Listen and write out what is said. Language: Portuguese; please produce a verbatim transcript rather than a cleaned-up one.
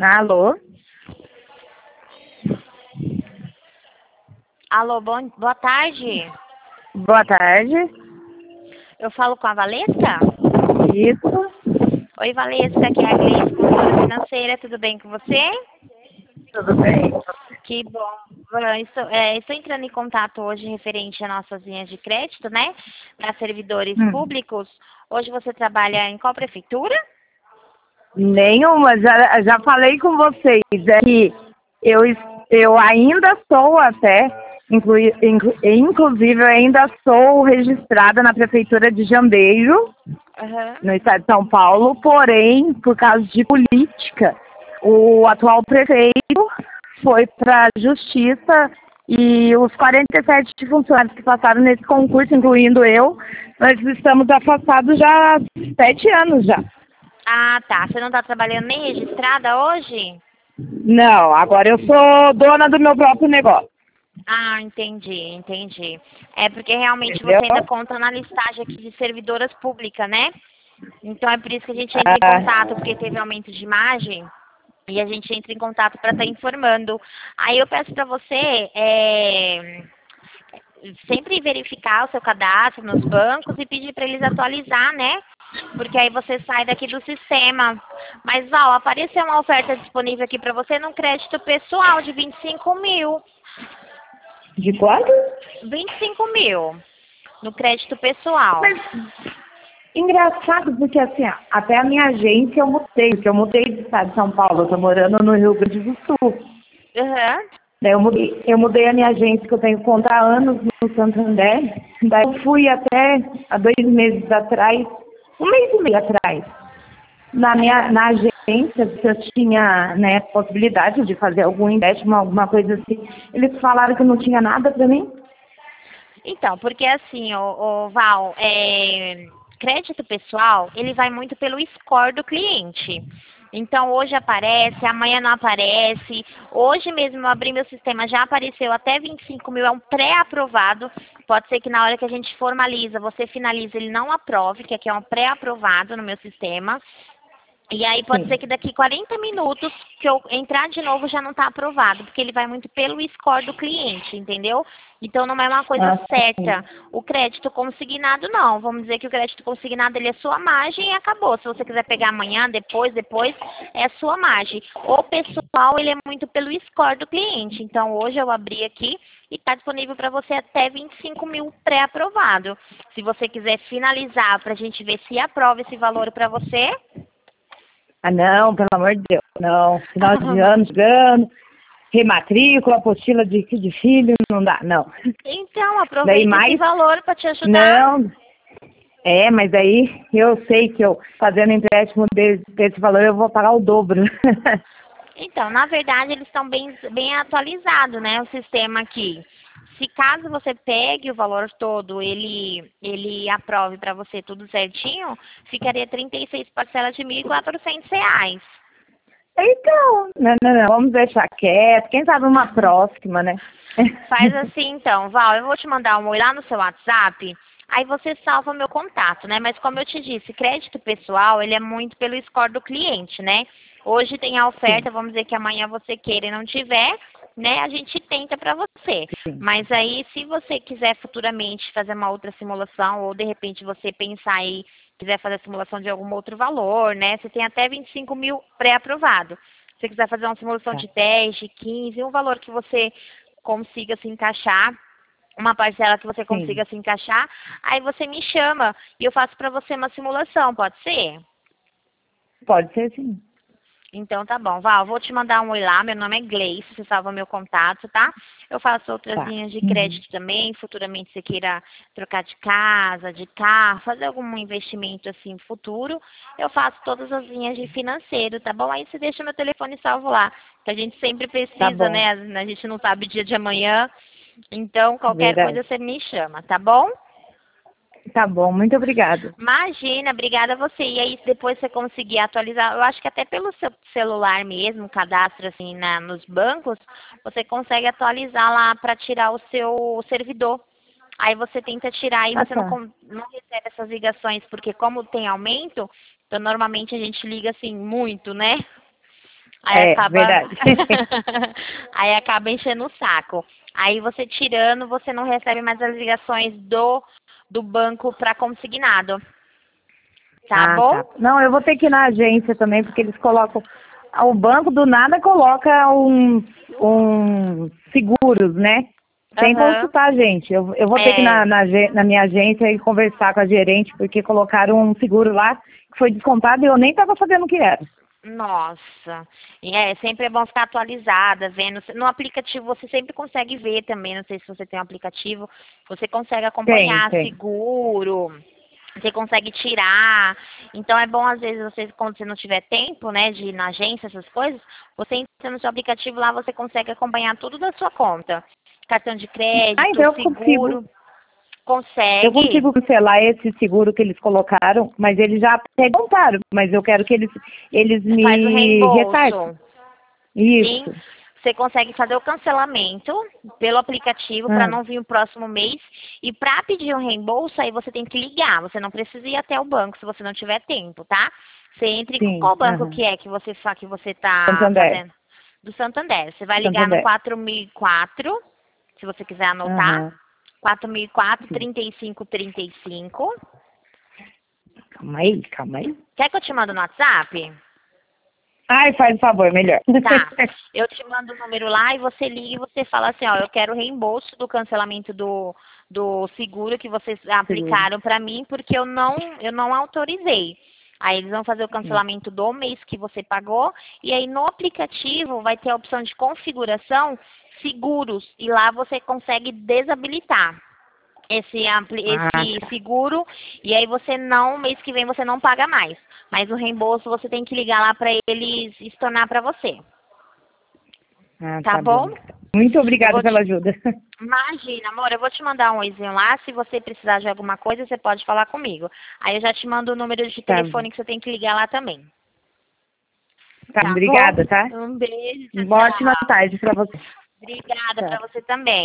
Alô? Alô, bom, boa tarde. Boa tarde. Eu falo com a Valesca? Isso. Oi, Valesca, aqui é a Gleice, consultora financeira. Tudo bem com você? Tudo bem? Que bom. Eu Estou, é, estou entrando em contato hoje referente às nossas linhas de crédito, né? Para servidores Hum. públicos. Hoje você trabalha em qual prefeitura? Nenhuma, já, já falei com vocês. É que eu, es- eu ainda sou até, inclui, inclu, inclusive eu ainda sou registrada na prefeitura de Jambeiro, Aham. no estado de São Paulo, porém, por causa de política, o atual prefeito foi para a justiça e os quarenta e sete funcionários que passaram nesse concurso, incluindo eu, nós estamos afastados já há sete anos já. Ah, tá. Você não está trabalhando nem registrada hoje? Não, agora eu sou dona do meu próprio negócio, Ah, entendi, entendi. É porque realmente entendeu? você ainda conta na listagem aqui de servidoras públicas, né? Então é por isso que a gente entra em Ah, contato, porque teve aumento de imagem e a gente entra em contato para estar informando. Aí eu peço para você é, sempre verificar o seu cadastro nos bancos e pedir para eles atualizar, né? Porque aí você sai daqui do sistema. Mas, Val, apareceu uma oferta disponível aqui para você num crédito pessoal de vinte e cinco mil. de quanto? vinte e cinco mil no crédito pessoal. Mas engraçado, porque assim, ó, até a minha agência eu mudei, porque eu mudei de estado de São Paulo, eu tô morando no Rio Grande do Sul. Aham. Daí eu mudei, eu mudei a minha agência, que eu tenho conta há anos no Santander. Daí eu fui até há dois meses atrás, um mês e meio atrás, na minha na agência, se eu tinha, né, possibilidade de fazer algum empréstimo, alguma coisa assim. Eles falaram que não tinha nada para mim. Então, porque assim, o, Val, é, crédito pessoal, ele vai muito pelo score do cliente. Então, hoje aparece, amanhã não aparece. Hoje mesmo eu abri meu sistema, já apareceu até vinte e cinco mil, é um pré-aprovado. Pode ser que na hora que a gente formaliza, você finaliza, ele não aprove, que aqui é um pré-aprovado no meu sistema. E aí pode ser Sim. que daqui quarenta minutos que eu entrar de novo já não está aprovado, porque ele vai muito pelo score do cliente, entendeu? Então não é uma coisa Ah, sim. certa. O crédito consignado não. Vamos dizer que o crédito consignado ele é sua margem e acabou. Se você quiser pegar amanhã, depois, depois, é sua margem. O pessoal ele é muito pelo score do cliente. Então hoje eu abri aqui e está disponível para você até vinte e cinco mil pré-aprovado. Se você quiser finalizar para a gente ver se aprova esse valor para você. Ah, não, pelo amor de Deus, não. Final de ano, chegando, rematrícula, apostila de, de filho, não dá, não. Então, Daí aproveita esse mais, valor para te ajudar. não, é, mas aí eu sei que eu fazendo empréstimo desse, desse valor eu vou pagar o dobro. Então, na verdade, eles estão bem, bem atualizados, né? O sistema aqui. Se caso você pegue o valor todo, ele, ele aprove para você tudo certinho, ficaria trinta e seis parcelas de mil e quatrocentos reais. Então, não, não, não, vamos deixar quieto, quem sabe uma próxima, né? Faz assim então, Val, eu vou te mandar um oi lá no seu WhatsApp, aí você salva meu contato, né? Mas como eu te disse, crédito pessoal, ele é muito pelo score do cliente, né? Hoje tem a Sim, oferta, vamos dizer que amanhã você queira e não tiver, né? A gente tenta para você. sim, Mas aí, se você quiser futuramente fazer uma outra simulação, ou de repente você pensar aí, quiser fazer a simulação de algum outro valor, né? Você tem até vinte e cinco mil pré-aprovado. Se você quiser fazer uma simulação tá, de dez, de quinze, um valor que você consiga se encaixar, uma parcela que você sim. consiga se encaixar, aí você me chama e eu faço para você uma simulação, pode ser? Pode ser sim. Então tá bom, Val, vou te mandar um oi lá, meu nome é Gleice, você salva meu contato, tá? Eu faço outras Tá. linhas de Uhum. crédito também, futuramente você queira trocar de casa, de carro, fazer algum investimento assim futuro, eu faço todas as linhas de financeiro, tá bom? Aí você deixa meu telefone salvo lá, que a gente sempre Tá precisa, bom, né? A gente não sabe o dia de amanhã, então qualquer verdade. coisa você me chama, tá bom? Tá bom, muito obrigada. Imagina, obrigada a você. E aí, depois você conseguir atualizar, eu acho que até pelo seu celular mesmo, cadastro assim na, nos bancos, você consegue atualizar lá para tirar o seu servidor. Aí você tenta tirar e Ah, você não, tá. con- não recebe essas ligações, porque como tem aumento, então normalmente a gente liga assim muito, né? Aí É, acaba. verdade. Aí acaba enchendo o saco. Aí você tirando, você não recebe mais as ligações do, do banco para consignado. Tá Ah, bom? tá. Não, eu vou ter que ir na agência também, porque eles colocam. O banco do nada coloca um, um seguros, né? Sem Aham. consultar a gente. Eu, eu vou ter que ir É. na, na, age- na minha agência e conversar com a gerente, porque colocaram um seguro lá que foi descontado e eu nem estava sabendo o que era. Nossa, e é, sempre é bom ficar atualizada, vendo. No aplicativo você sempre consegue ver também, não sei se você tem um aplicativo, você consegue Tem, acompanhar tem. seguro, você consegue tirar. Então é bom às vezes você, quando você não tiver tempo, né, de ir na agência, essas coisas, você entra no seu aplicativo lá, você consegue acompanhar tudo da sua conta. Cartão de Ah, crédito, então eu consigo. seguro, Eu consegue. consigo cancelar esse seguro que eles colocaram, mas eles já até contaram, mas eu quero que eles, eles Faz o me ressarçam. reembolso. Sim, Isso. você consegue fazer o cancelamento pelo aplicativo para Ah, não vir o próximo mês. E para pedir um reembolso, aí você tem que ligar. Você não precisa ir até o banco se você não tiver tempo, tá? Você entre com sim. qual banco Aham. que é que você fa que você está Santander. fazendo? Do Santander. Você vai ligar no Santander. quatro mil e quatro, se você quiser anotar. Aham. quatro mil e quatro, Sim. trinta e cinco, trinta e cinco. Calma aí, calma aí. Quer que eu te mando no WhatsApp? Ai, faz o favor, melhor. Tá. Eu te mando o número lá e você liga e você fala assim, ó, eu quero reembolso do cancelamento do, do seguro que vocês Seguro. aplicaram pra mim, porque eu não, eu não autorizei. Aí eles vão fazer o Sim. cancelamento do mês que você pagou e aí no aplicativo vai ter a opção de configuração seguros e lá você consegue desabilitar esse, ampli- Ah, esse tá. seguro e aí você não, mês que vem você não paga mais. Mas o reembolso você tem que ligar lá para eles estornar para você. Ah, Tá tá bom. bom? Muito Eu obrigada vou pela te... ajuda. Imagina, amor, eu vou te mandar um oizinho lá. Se você precisar de alguma coisa, você pode falar comigo. Aí eu já te mando o número de Tá telefone que você tem que ligar lá também. Tá, Tá bom? obrigada, tá? Um beijo, tchau, Uma ótima tchau. tarde pra você. Obrigada Tchau. para você também.